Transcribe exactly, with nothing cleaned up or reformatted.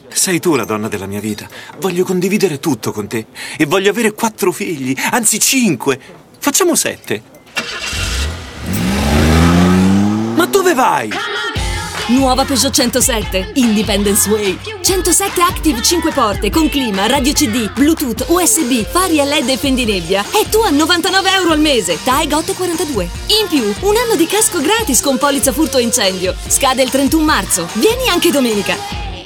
Sei tu la donna della mia vita. Voglio condividere tutto con te. E voglio avere quattro figli, anzi cinque. Facciamo sette. Ma dove vai? Nuova Peugeot centosette Independence Way. centosette Active cinque porte con clima, radio C D, Bluetooth, U S B, fari a L E D e fendinebbia. E tu a novantanove euro al mese. T A E G otto quarantadue. In più, un anno di casco gratis con polizza furto e incendio. Scade il trentuno marzo. Vieni anche domenica.